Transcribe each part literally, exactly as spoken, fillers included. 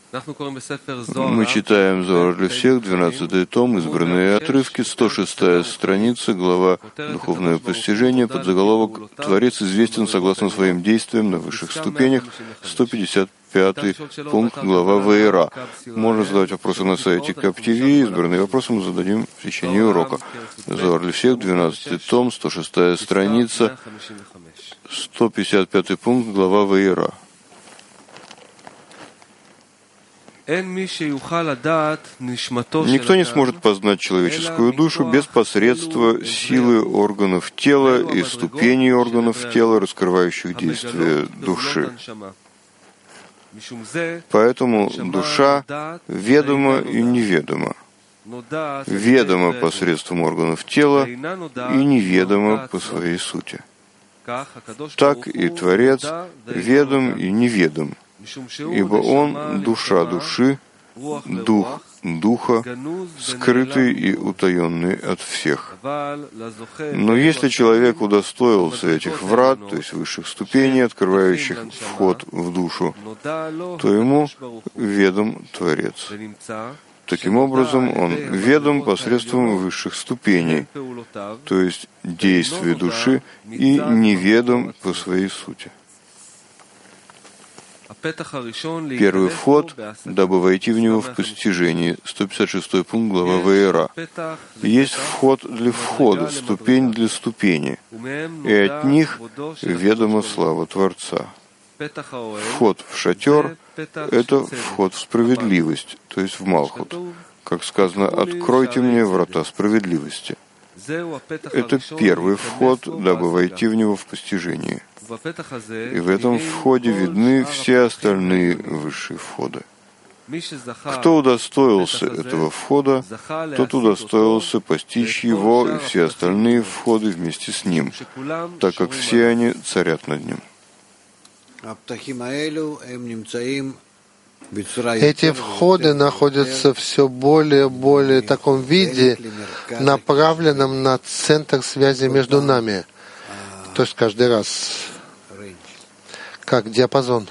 Мы читаем Зоар для всех, двенадцатый том, избранные отрывки, сто шестая страница, глава «Духовное постижение», подзаголовок «Творец известен согласно своим действиям на высших ступенях», сто пятьдесят пятый пункт, глава Ваера. Можно задавать вопросы на сайте КапТВ, избранные вопросы мы зададим в течение урока. Зоар для всех, двенадцатый том, сто шестая страница, сто пятьдесят пятый пункт, глава Ваера. Никто не сможет познать человеческую душу без посредства силы органов тела и ступеней органов тела, раскрывающих действия души. Поэтому душа ведома и неведома. Ведома посредством органов тела и неведома по своей сути. Так и Творец ведом и неведом, ибо Он — душа души, дух духа, скрытый и утаенный от всех. Но если человек удостоился этих врат, то есть высших ступеней, открывающих вход в душу, то ему ведом Творец. Таким образом, он ведом посредством высших ступеней, то есть действия души, и неведом по своей сути. Первый вход, дабы войти в него в постижении. сто пятьдесят шестой пункт, глава Ваера. Есть вход для входа, ступень для ступени, и от них ведома слава Творца. Вход в шатер — это вход в справедливость, то есть в Малхут. Как сказано, «Откройте мне врата справедливости». Это первый вход, дабы войти в него в постижении. И в этом входе видны все остальные высшие входы. Кто удостоился этого входа, тот удостоился постичь его и все остальные входы вместе с ним, так как все они царят над ним. Эти входы находятся все более и более в таком виде, направленном на центр связи между нами. То есть каждый раз, как диапазон.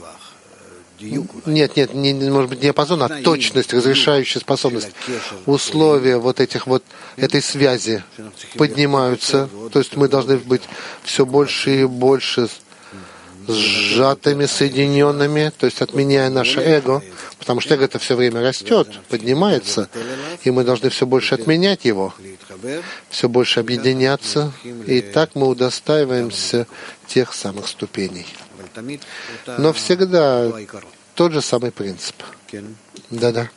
Нет, нет, не, может быть, диапазон, а точность, разрешающая способность. Условия вот этих вот, этой связи поднимаются. То есть мы должны быть все больше и больше сжатыми, соединенными, то есть отменяя наше эго, потому что эго это все время растет, поднимается, и мы должны все больше отменять его, все больше объединяться, и так мы удостаиваемся тех самых ступеней. Но всегда тот же самый принцип. Да-да.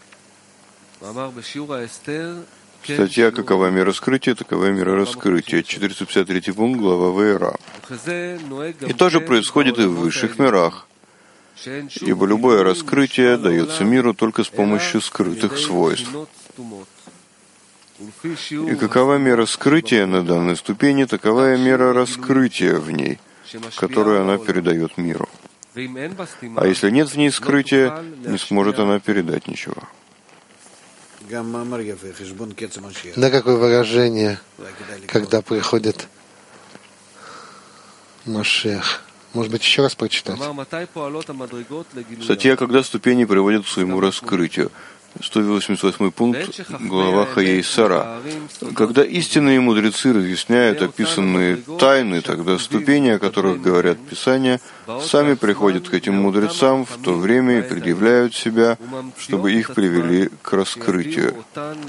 Статья «Какова мера раскрытия, такова мера раскрытия», четыреста пятьдесят третий пункт, глава Ваера. И то же происходит и в высших мирах, ибо любое раскрытие дается миру только с помощью скрытых свойств. И какова мера скрытия на данной ступени, такова и мера раскрытия в ней, которую она передает миру. А если нет в ней скрытия, не сможет она передать ничего. Да, какое выражение, когда приходит Машиах. Может быть, еще раз прочитать? Статья «Когда ступени приводят к своему раскрытию». сто восемьдесят восьмой пункт, глава Хаей Сара. Когда истинные мудрецы разъясняют описанные тайны, тогда ступени, о которых говорят Писания, сами приходят к этим мудрецам в то время и предъявляют себя, чтобы их привели к раскрытию.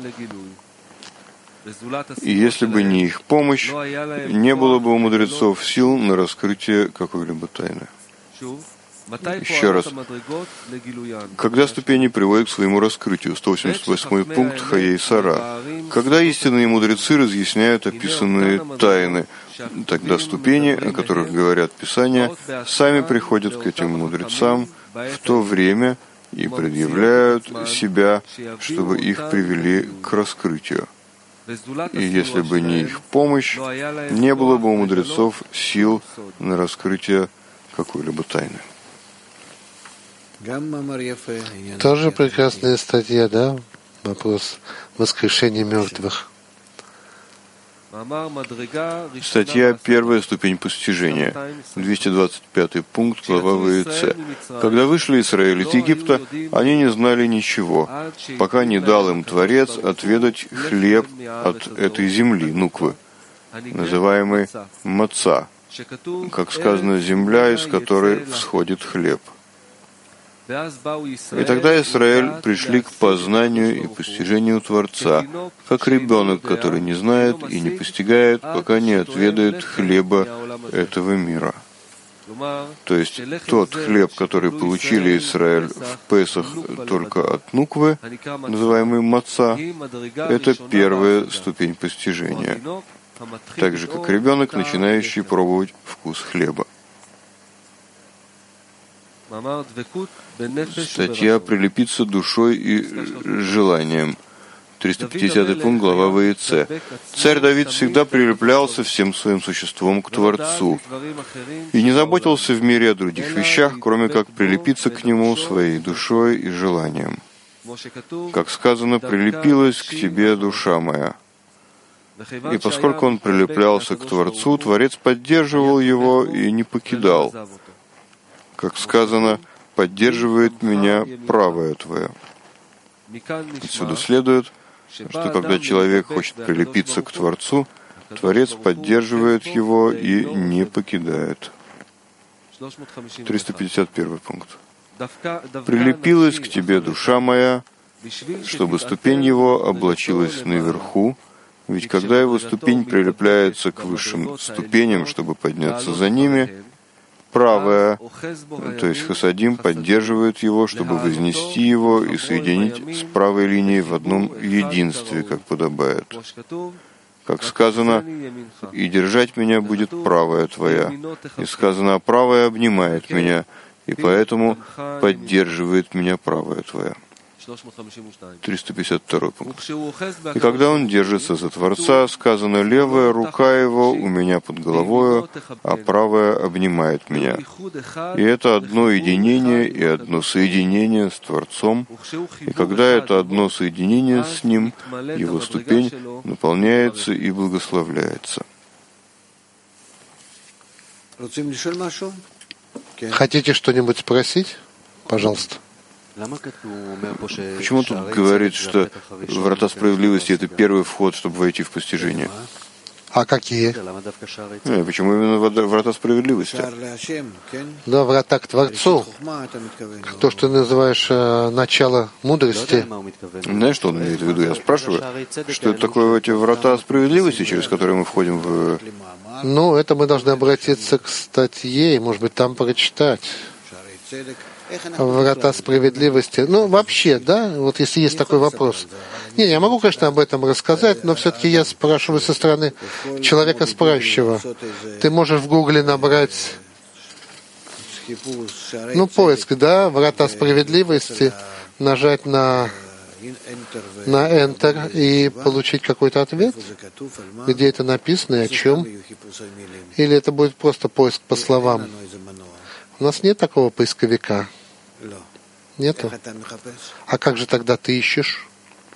И если бы не их помощь, не было бы у мудрецов сил на раскрытие какой-либо тайны. Еще раз. Когда ступени приводят к своему раскрытию, сто восемьдесят восьмой пункт Хаей Сара. Когда истинные мудрецы разъясняют описанные тайны, тогда ступени, о которых говорят Писания, сами приходят к этим мудрецам в то время и предъявляют себя, чтобы их привели к раскрытию. И если бы не их помощь, не было бы у мудрецов сил на раскрытие какой-либо тайны. Тоже прекрасная статья, да? Вопрос воскрешения мертвых. Статья «Первая ступень постижения», двести двадцать пятый пункт, глава ВЦ. Когда вышли Израиль из Египта, они не знали ничего, пока не дал им Творец отведать хлеб от этой земли, нуквы, называемой маца, как сказано, земля, из которой всходит хлеб. И тогда Израиль пришли к познанию и постижению Творца, как ребенок, который не знает и не постигает, пока не отведает хлеба этого мира. То есть тот хлеб, который получили Израиль в Песах только от нуквы, называемый маца, это первая ступень постижения, так же как ребенок, начинающий пробовать вкус хлеба. Статья «Прилепиться душой и желанием». триста пятидесятый пункт, глава ВЦ. Царь Давид всегда прилеплялся всем своим существом к Творцу и не заботился в мире о других вещах, кроме как прилепиться к Нему своей душой и желанием. Как сказано, «Прилепилась к тебе душа моя». И поскольку он прилеплялся к Творцу, Творец поддерживал его и не покидал. Как сказано, «Поддерживает меня правая твоя». Отсюда следует, что когда человек хочет прилепиться к Творцу, Творец поддерживает его и не покидает. триста пятьдесят первый пункт. «Прилепилась к тебе душа моя, чтобы ступень его облачилась наверху, ведь когда его ступень прилепляется к высшим ступеням, чтобы подняться за ними, правая, то есть хасадим, поддерживает его, чтобы вознести его и соединить с правой линией в одном единстве, как подобает. Как сказано, «И держать меня будет правая твоя». И сказано, «А правая обнимает меня, и поэтому поддерживает меня правая твоя». триста пятьдесят второй пункт. И когда он держится за Творца, сказано, левая рука его у меня под головою, а правая обнимает меня. И это одно единение и одно соединение с Творцом. И когда это одно соединение с Ним, его ступень наполняется и благословляется. Хотите что-нибудь спросить? Пожалуйста. Почему тут говорит, что врата справедливости — это первый вход, чтобы войти в постижение? А какие? Не, почему именно врата справедливости? Да, врата к Творцу. То, что ты называешь э, начало мудрости. Знаешь, что он имеет в виду? Я спрашиваю, что это такое эти врата справедливости, через которые мы входим в... Ну, это мы должны обратиться к статье, и, может быть, там прочитать. Врата справедливости. Ну, вообще, да, вот если есть такой вопрос. Не, я могу, конечно, об этом рассказать, но все-таки я спрашиваю со стороны человека спрашивающего. Ты можешь в Гугле набрать, ну, поиск, да, врата справедливости, нажать на, на Enter и получить какой-то ответ, где это написано и о чем. Или это будет просто поиск по словам. У нас нет такого поисковика. Нету. А как же тогда ты ищешь?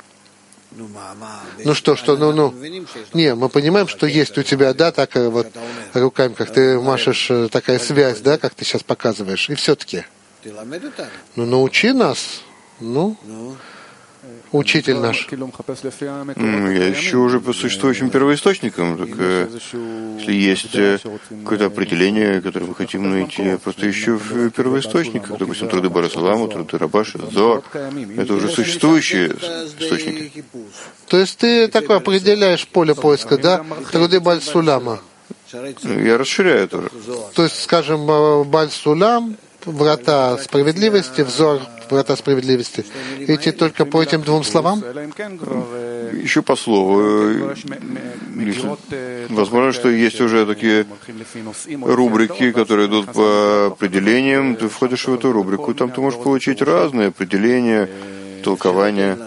Ну что, что, ну, ну. Не, мы понимаем, что есть у тебя, да, такая вот руками, как ты машешь, такая связь, да, как ты сейчас показываешь. И все-таки. Ну, научи нас. Ну, учитель наш. Я ищу уже по существующим первоисточникам. Так, если есть какое-то определение, которое мы хотим найти, я просто ищу в первоисточниках. Допустим, труды Барасалама, труды Рабаша, Зоар. Это уже существующие источники. То есть ты такое определяешь поле поиска, да? Труды Баль-Сулама. Я расширяю тоже. То есть, скажем, Баль-Сулам, врата справедливости, взор врата справедливости. Идти только по этим двум словам? Еще по слову. Возможно, что есть уже такие рубрики, которые идут по определениям. Ты входишь в эту рубрику, там ты можешь получить разные определения, толкования.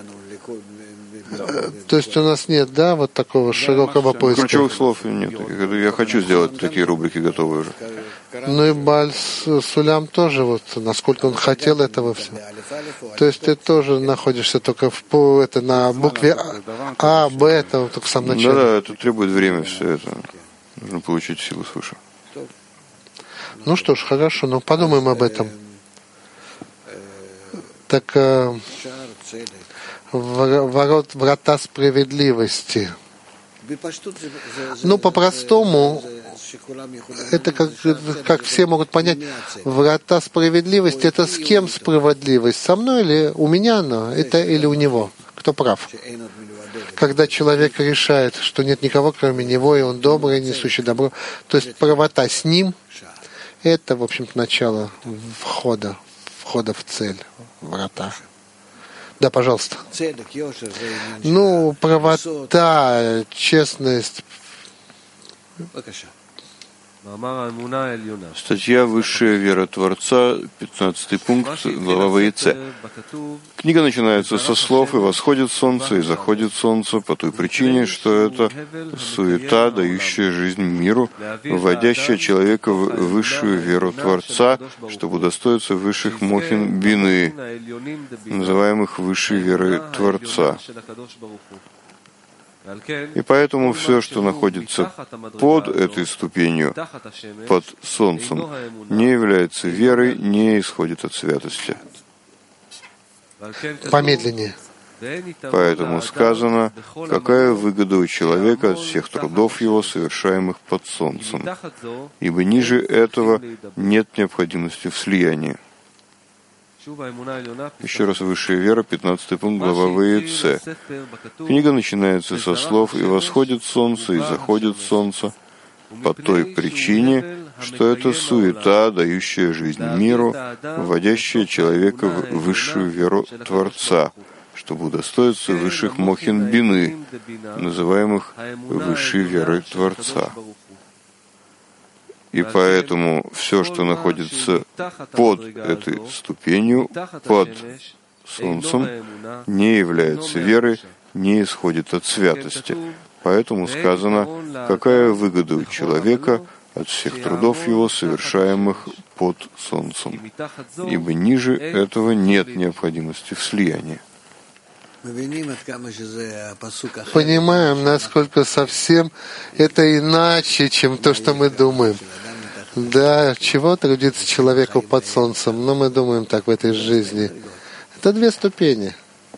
То есть у нас нет, да, вот такого широкого поиска? Ключевых слов нет. Я хочу сделать такие рубрики готовые уже. Ну и Бааль Сулям тоже, вот, насколько он хотел этого всего. То есть ты тоже находишься только в, это, на букве А, Б, это только в самом начале. Да, да, это требует время все это. Нужно получить силу свыше. Ну что ж, хорошо, но подумаем об этом. Так, э, ворот, врата справедливости. Ну, по-простому, это как, как все могут понять, врата справедливости — это с кем справедливость? Со мной или у меня она? Это или у него? Кто прав? Когда человек решает, что нет никого, кроме него, и он добрый, несущий добро, то есть правота с ним, это, в общем-то, начало входа, входа в цель, врата. Да, пожалуйста. Ну, правота, честность. Статья «Высшая вера Творца», пятнадцатый пункт, глава Ваице. Книга начинается со слов «И восходит солнце, и заходит солнце» по той причине, что это суета, дающая жизнь миру, вводящая человека в высшую веру Творца, чтобы удостоиться высших мохин бины, называемых высшей верой Творца. И поэтому все, что находится под этой ступенью, под солнцем, не является верой, не исходит от святости. Помедленнее. Поэтому сказано, какая выгода у человека от всех трудов его, совершаемых под солнцем, ибо ниже этого нет необходимости в слиянии. Еще раз, высшая вера, пятнадцатый пункт, глава Ваице. Книга начинается со слов «И восходит солнце, и заходит солнце» по той причине, что это суета, дающая жизнь миру, вводящая человека в высшую веру Творца, чтобы удостоиться высших мохин бины, называемых высшей верой Творца. И поэтому все, что находится под этой ступенью, под солнцем, не является верой, не исходит от святости. Поэтому сказано, какая выгода у человека от всех трудов его, совершаемых под солнцем, ибо ниже этого нет необходимости в слиянии. Понимаем, насколько совсем это иначе, чем то, что мы думаем. Да, чего трудиться человеку под солнцем, но мы думаем так в этой жизни. Это две ступени.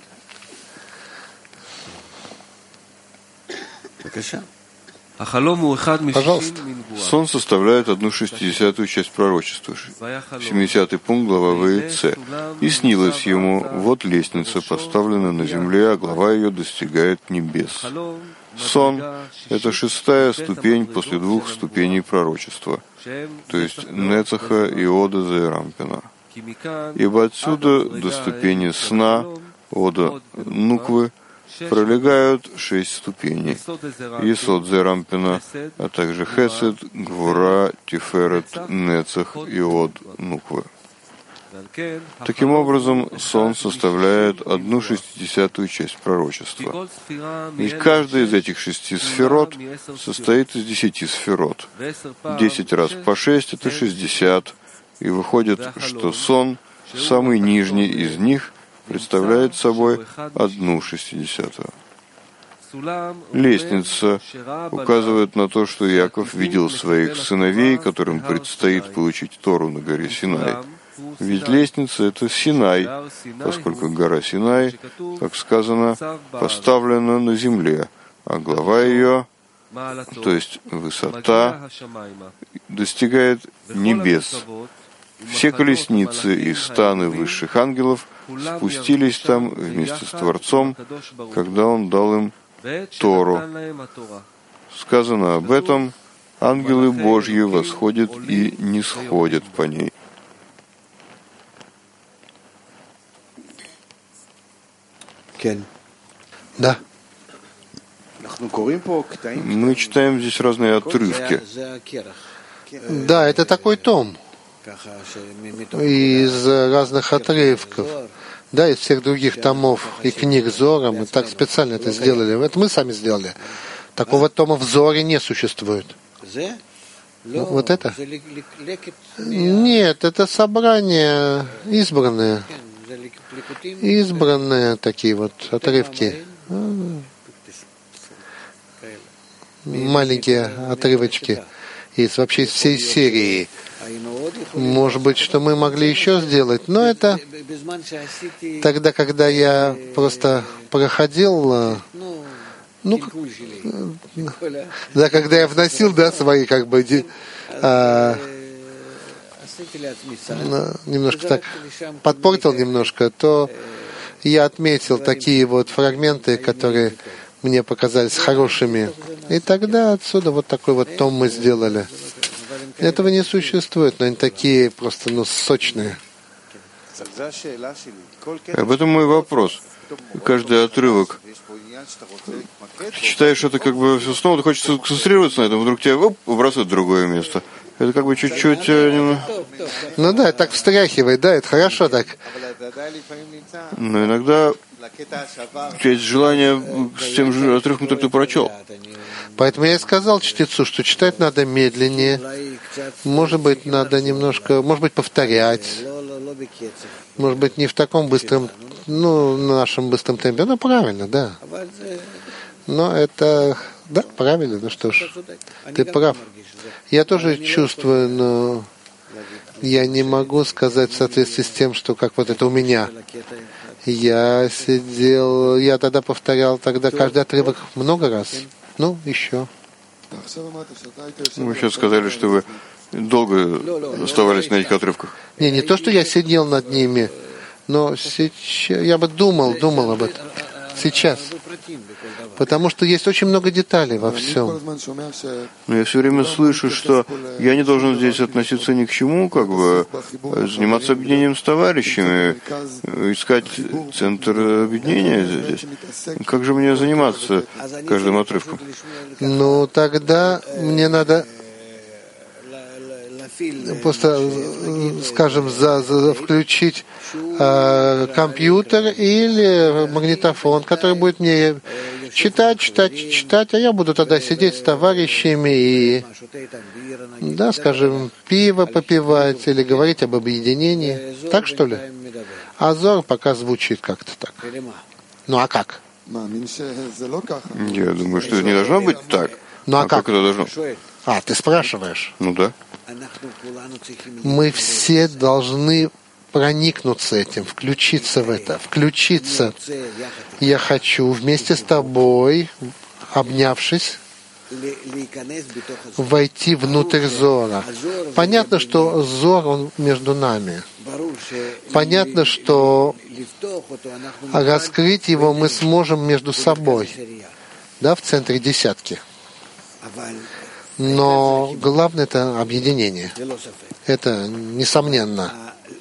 Пожалуйста. Сон составляет одну шестидесятую часть пророчества. семидесятый пункт, глава Ваице. И снилось ему, вот лестница поставлена на земле, а глава ее достигает небес. Сон — это шестая ступень после двух ступеней пророчества, то есть Нецаха и Ода Зерампина. Ибо отсюда до ступени сна, Ода Нуквы, пролегают шесть ступеней. Есод Зерампина, а также Хесед, Гвура, Тиферет, Нецах и Од Нуквы. Таким образом, сон составляет одну шестидесятую часть пророчества. Ведь каждая из этих шести сферот состоит из десяти сферот. Десять раз по шесть — это шестьдесят. И выходит, что сон, самый нижний из них, представляет собой одну шестидесятую. Лестница указывает на то, что Яков видел своих сыновей, которым предстоит получить Тору на горе Синай. Ведь лестница — это Синай, поскольку гора Синай, как сказано, поставлена на земле, а глава ее, то есть высота, достигает небес. Все колесницы и станы высших ангелов спустились там вместе с Творцом, когда Он дал им Тору. Сказано об этом, ангелы Божьи восходят и не сходят по ней. Да. Мы читаем здесь разные отрывки. Да, это такой том из разных отрывков. Да, из всех других томов и книг Зора. Мы так специально это сделали. Это мы сами сделали. Такого тома в Зоре не существует. Вот это? Нет, это собрание избранные. Избранные такие вот отрывки. Маленькие отрывочки из вообще из всей серии. Может быть, что мы могли еще сделать, но это тогда, когда я просто проходил, ну, да, когда я вносил, да, свои как бы а, немножко так подпортил немножко, то я отметил такие вот фрагменты, которые мне показались хорошими. И тогда отсюда вот такой вот том мы сделали. Этого не существует, но они такие просто, ну, сочные. Об этом мой вопрос. Каждый отрывок. Ты читаешь это как бы все снова, ты хочешь сконцентрироваться на этом, вдруг тебя оп, бросают в другое место. Это как бы чуть-чуть... Ну да, так встряхивает, да, это хорошо так. Но иногда у тебя есть желание с тем же отрывком, который ты прочел. Поэтому я и сказал чтецу, что читать надо медленнее. Может быть, надо немножко, может быть, повторять. Может быть, не в таком быстром, ну, нашем быстром темпе. Ну, правильно, да. Но это, да, правильно, ну что ж, ты прав. Я тоже чувствую, но я не могу сказать в соответствии с тем, что как вот это у меня. Я сидел, я тогда повторял тогда каждый отрывок много раз. Ну, еще. Вы сейчас сказали, что вы долго оставались на этих отрывках. Не, не то, что я сидел над ними, но сейчас я бы думал, думал об этом. Сейчас. Потому что есть очень много деталей во всем. Но я все время слышу, что я не должен здесь относиться ни к чему, как бы заниматься объединением с товарищами, искать центр объединения здесь. Как же мне заниматься каждым отрывком? Ну, тогда мне надо просто, скажем, за, за, включить э, компьютер или магнитофон, который будет мне читать, читать, читать, а я буду тогда сидеть с товарищами и, да, скажем, пиво попивать или говорить об объединении. Так, что ли? А Зор пока звучит как-то так. Ну, а как? Я думаю, что это не должно быть так. Ну, а, а как? как это должно? А, ты спрашиваешь? Ну да. Мы все должны проникнуться этим, включиться в это, включиться. Я хочу вместе с тобой, обнявшись, войти внутрь Зора. Понятно, что Зор, он между нами. Понятно, что раскрыть его мы сможем между собой, да, в центре десятки. Но главное — это объединение. Это несомненно.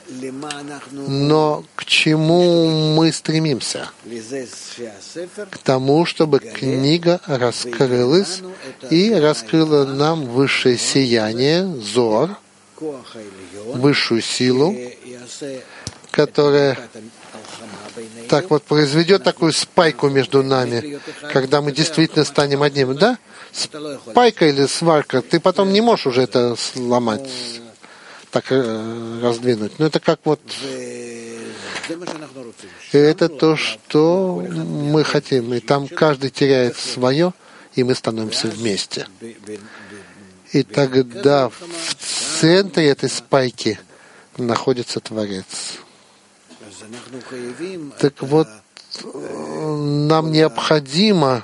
Но к чему мы стремимся? К тому, чтобы книга раскрылась и раскрыла нам высшее сияние, Зор, высшую силу, которая так вот произведет такую спайку между нами, когда мы действительно станем одним. Да? Спайка или сварка, ты потом не можешь уже это сломать, так э, раздвинуть. Но это как вот... Это то, что мы хотим. И там каждый теряет свое, и мы становимся вместе. И тогда в центре этой спайки находится Творец. Так вот, нам необходимо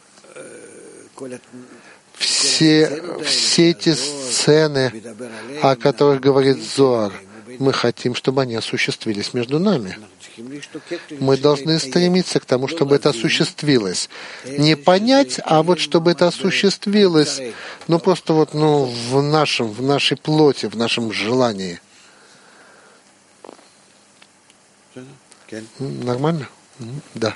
все, все эти сцены, о которых говорит Зоар, мы хотим, чтобы они осуществились между нами. Мы должны стремиться к тому, чтобы это осуществилось. Не понять, а вот чтобы это осуществилось, ну просто вот ну, в нашем, в нашей плоти, в нашем желании. Нормально? Да.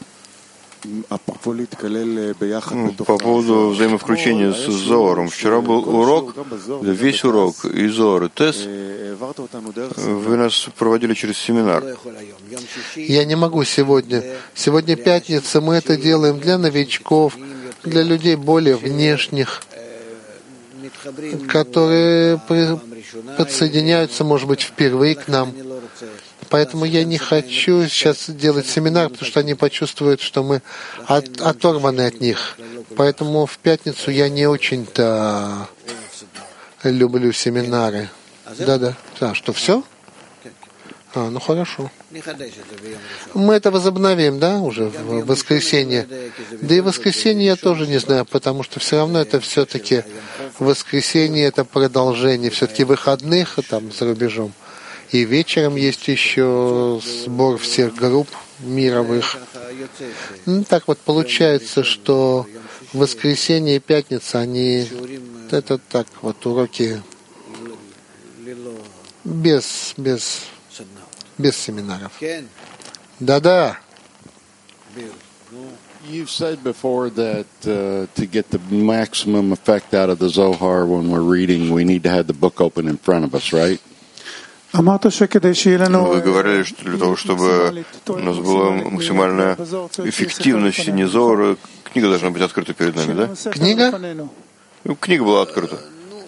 Ну, по поводу взаимовключения с Зоаром. Вчера был урок, весь урок и Зоар, и Тес. Вы нас проводили через семинар. Я не могу сегодня. Сегодня пятница, мы это делаем для новичков, для людей более внешних. которые подсоединяются, может быть, впервые к нам. Поэтому я не хочу сейчас делать семинар, потому что они почувствуют, что мы от, оторваны от них. Поэтому в пятницу я не очень-то люблю семинары. Да-да. А, что, все? А, ну хорошо. Мы это возобновим, да, уже в воскресенье. Да и в воскресенье я тоже не знаю, потому что все равно это все-таки воскресенье, это продолжение все-таки выходных там за рубежом. И вечером есть еще сбор всех групп мировых. Ну, так вот получается, что воскресенье и пятница, они, это так вот уроки без, без, без семинаров. Да-да. You've said before that uh, to get the maximum effect out of the Zohar when we're reading, we need to have the book open in front of us, right? Вы говорили, что для того, чтобы у нас была максимальная эффективность в чтении Зоара, книга должна быть открыта перед нами, да? Книга? Книга была открыта.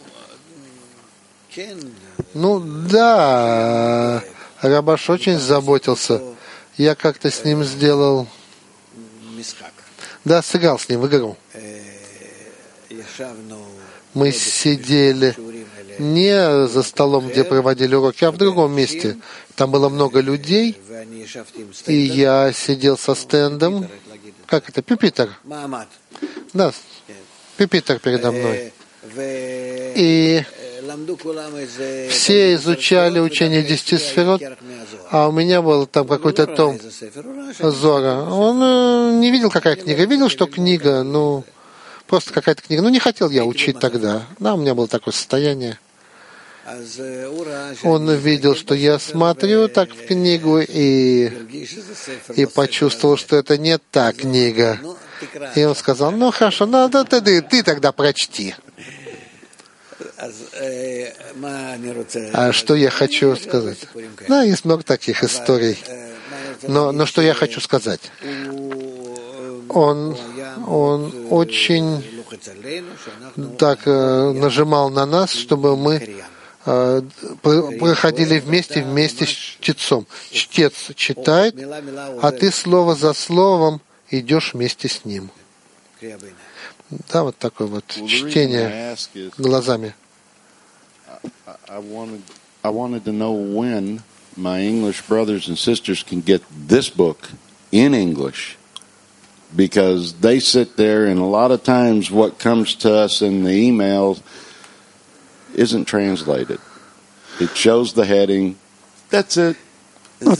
Ну да, Рабаш очень заботился. Я как-то с ним сделал... Да, сыграл с ним в игру. Мы сидели не за столом, где проводили уроки, а в другом месте. Там было много людей, и я сидел со стендом. Как это? Пюпитер. Да, пюпитер передо мной. И все изучали учение десяти сферот, а у меня был там какой-то том Зора. Он не видел, какая книга. Видел, что книга, ну, просто какая-то книга. Ну, не хотел я учить тогда. Да, у меня было такое состояние. Он видел, что я смотрю так в книгу, и, и почувствовал, что это не та книга. И он сказал, ну, хорошо, ну, да, ты, ты тогда прочти. А что я хочу сказать? Да, есть много таких историй. Но, но что я хочу сказать? Он, он очень так э, нажимал на нас, чтобы мы э, проходили вместе, вместе с чтецом. Чтец читает, а ты слово за словом идешь вместе с ним. Да, вот такое вот чтение глазами. I wanted, I wanted to know when my English brothers and sisters can get this book in English, because they sit there and a lot of times what comes to us in the emails isn't translated. It shows the heading. That's it. Я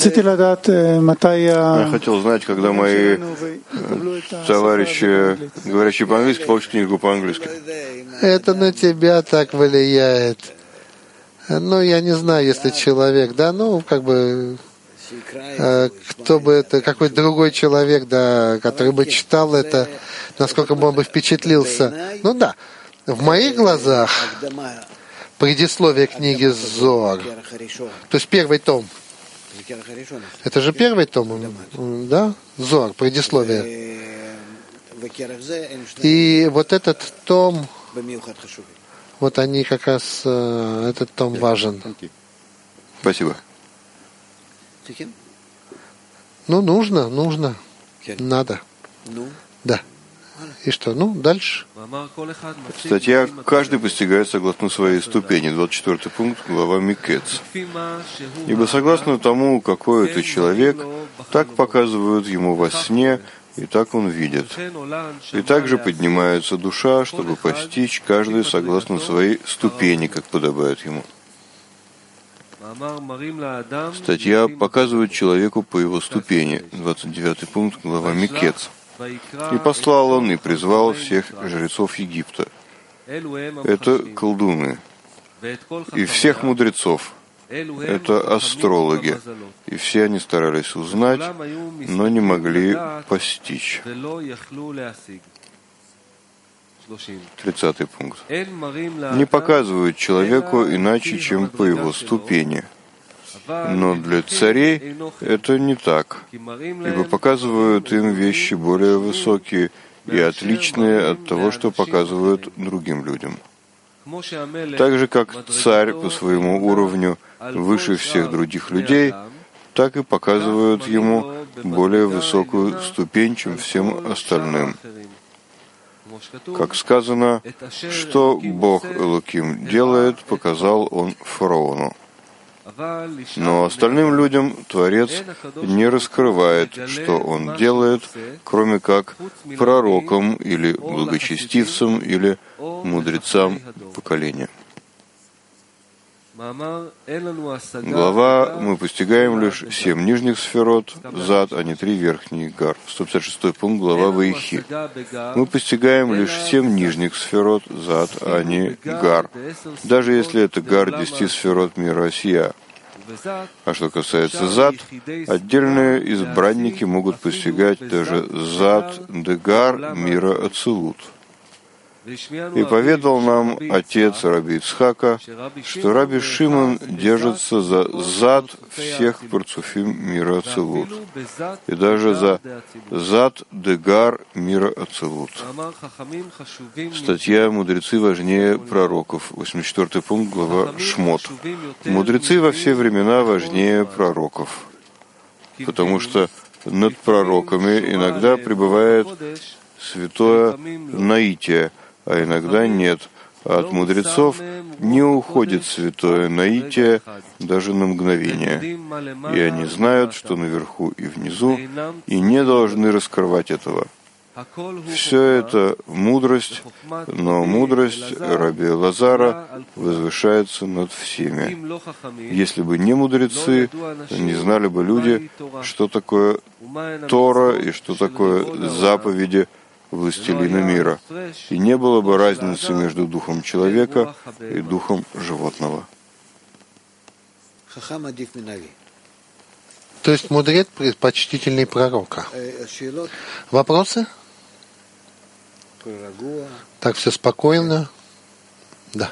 хотел знать, когда мои товарищи, говорящие по-английски, получат книгу по-английски. Это на тебя так влияет. Ну, я не знаю, если человек, да, ну, как бы, э, кто бы это, какой-то другой человек, да, который бы читал это, насколько бы он бы впечатлился. Ну да, в моих глазах предисловие книги Зоар, то есть первый том. Это же первый том, да? Зоар, предисловие. И вот этот том, вот они как раз, этот том важен. Спасибо. Ну, нужно, нужно, надо. Да. И что? Ну, дальше. Статья «Каждый постигает согласно своей ступени», двадцать четвёртый пункт, глава Микец. Ибо согласно тому, какой это человек, так показывают ему во сне, и так он видит. И также поднимается душа, чтобы постичь каждый согласно своей ступени, как подобает ему. Статья показывает человеку по его ступени, двадцать девятый пункт, глава Микец. И послал он и призвал всех жрецов Египта. Это колдуны. И всех мудрецов. Это астрологи. И все они старались узнать, но не могли постичь. тридцатый пункт. Не показывают человеку иначе, чем по его ступени. Но для царей это не так, ибо показывают им вещи более высокие и отличные от того, что показывают другим людям. Так же, как царь по своему уровню выше всех других людей, так и показывают ему более высокую ступень, чем всем остальным. Как сказано, что Бог Элоким делает, показал он фараону. Но остальным людям Творец не раскрывает, что он делает, кроме как пророкам или благочестивцам или мудрецам поколения. Глава «Мы постигаем лишь семь нижних сферот, зад, а не три верхние гар». сто пятьдесят шестой пункт, глава Ваихи. Мы постигаем лишь семь нижних сферот, зад, а не гар, даже если это гар десяти сферот мира Осия. А что касается зад, отдельные избранники могут постигать даже зад, дегар мира Ацилут. И поведал нам отец Раби Ицхака, что Раби Шимон держится за зад всех парцуфим мира Ацилут, и даже за зад дегар мира Ацилут. Статья «Мудрецы важнее пророков», восемьдесят четвёртый пункт, глава Шмот. Мудрецы во все времена важнее пророков, потому что над пророками иногда пребывает святое наитие, а иногда нет. А от мудрецов не уходит святое наитие даже на мгновение. И они знают, что наверху и внизу, и не должны раскрывать этого. Все это мудрость, но мудрость Раби Лазара возвышается над всеми. Если бы не мудрецы, не знали бы люди, что такое Тора и что такое заповеди властелина мира, и не было бы разницы между духом человека и духом животного. То есть мудрец предпочтительней пророка. Вопросы? Так, все спокойно. Да.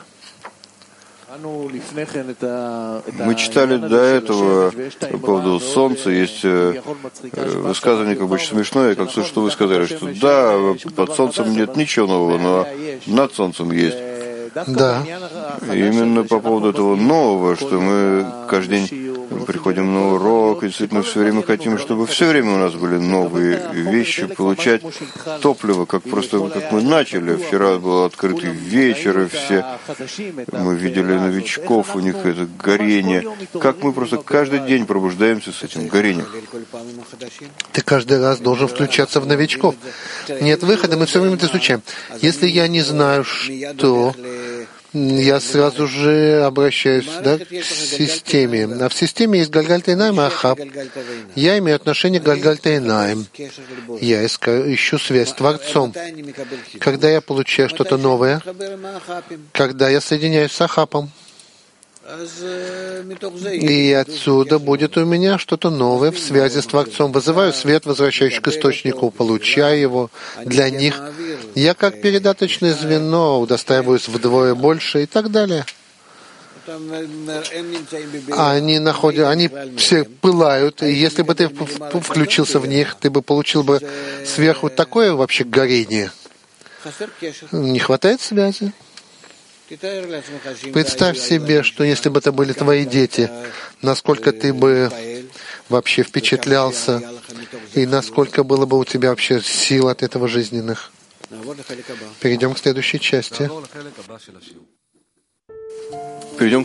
Мы читали до этого по поводу солнца, есть высказывание как бы очень смешное, как то, что вы сказали, что да, под солнцем нет ничего нового, но над солнцем есть. Да. Именно по поводу этого нового, что мы каждый день приходим на урок, и действительно все время хотим, чтобы все время у нас были новые вещи, получать топливо, как просто как мы начали. Вчера был открытый вечер, и все мы видели новичков, у них это горение. Как мы просто каждый день пробуждаемся с этим горением. Ты каждый раз должен включаться в новичков. Нет выхода, мы все время это изучаем. Если я не знаю, что... Я сразу же обращаюсь, да, к системе. А в системе есть Гальгальтейнаим и Ахаб. Я имею отношение к Гальгальтейнаим. Я ищу связь с Творцом. Когда я получаю что-то новое, когда я соединяюсь с Ахапом, и отсюда будет у меня что-то новое в связи с Творцом. Вызываю свет, возвращающий к источнику, получаю его для них. Я как передаточное звено удостаиваюсь вдвое больше и так далее. Они находят, они все пылают, и если бы ты включился в них, ты бы получил бы сверху такое вообще горение. Не хватает связи. Представь себе, что если бы это были твои дети, насколько ты бы вообще впечатлялся, и насколько было бы у тебя вообще сил от этого жизненных. Перейдем к следующей части. Перейдем к